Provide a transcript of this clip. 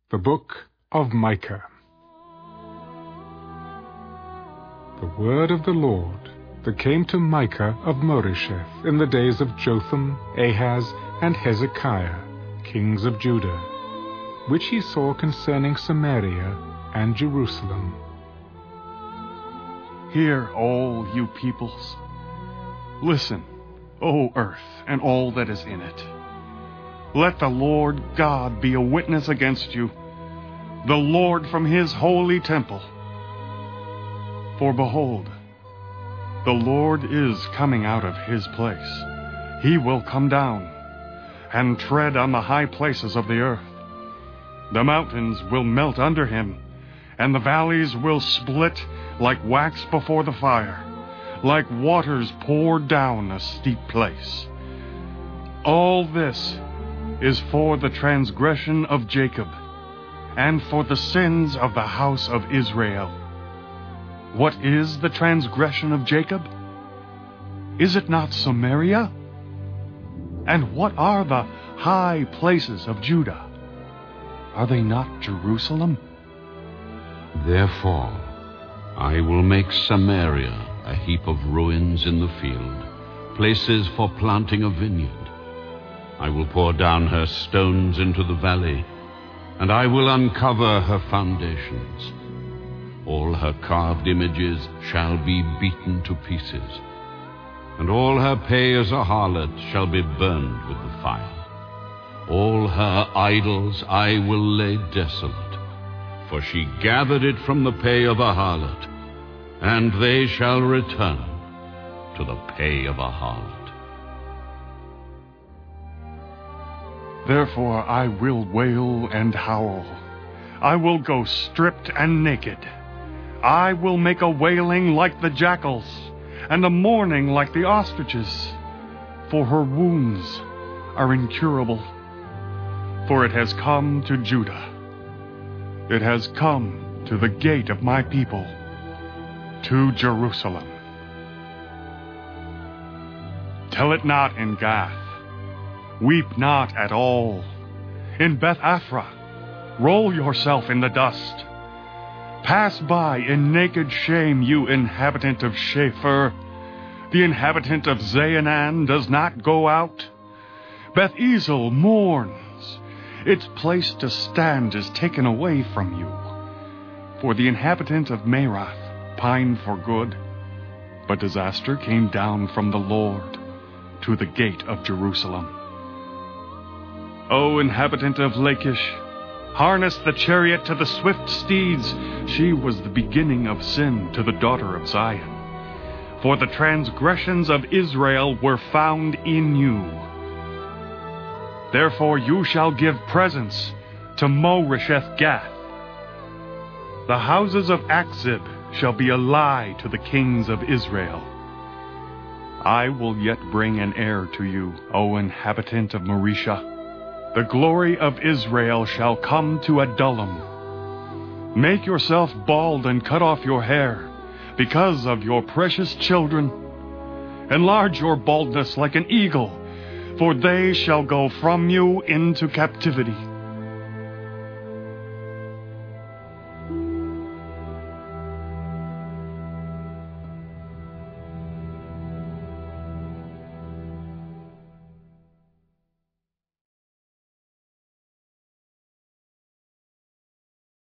The Book of Micah. The word of the Lord that came to Micah of Moresheth in the days of Jotham, Ahaz, and Hezekiah, kings of Judah, which he saw concerning Samaria and Jerusalem. Hear, all you peoples. Listen, O earth, and all that is in it. Let the Lord God be a witness against you, the Lord from his holy temple. For behold, the Lord is coming out of his place. He will come down and tread on the high places of the earth. The mountains will melt under him, and the valleys will split like wax before the fire, like waters poured down a steep place. All this is for the transgression of Jacob, and for the sins of the house of Israel. What is the transgression of Jacob? Is it not Samaria? And what are the high places of Judah? Are they not Jerusalem? Therefore, I will make Samaria a heap of ruins in the field, places for planting a vineyard. I will pour down her stones into the valley, and I will uncover her foundations. All her carved images shall be beaten to pieces, and all her pay as a harlot shall be burned with the fire. All her idols I will lay desolate, for she gathered it from the pay of a harlot, and they shall return to the pay of a harlot. Therefore I will wail and howl. I will go stripped and naked. I will make a wailing like the jackals, and a mourning like the ostriches. For her wounds are incurable. For it has come to Judah. It has come to the gate of my people, to Jerusalem. Tell it not in Gath. Weep not at all. In Beth-Aphrah, roll yourself in the dust. Pass by in naked shame, you inhabitant of Shapher. The inhabitant of Zaanan does not go out. Beth-Ezel mourns. Its place to stand is taken away from you. For the inhabitant of Merath pined for good, but disaster came down from the Lord to the gate of Jerusalem. O inhabitant of Lachish, harness the chariot to the swift steeds. She was the beginning of sin to the daughter of Zion. For the transgressions of Israel were found in you. Therefore you shall give presents to Moresheth Gath. The houses of Akzib shall be a lie to the kings of Israel. I will yet bring an heir to you, O inhabitant of Mareshah. The glory of Israel shall come to Adullam. Make yourself bald and cut off your hair, because of your precious children. Enlarge your baldness like an eagle, for they shall go from you into captivity.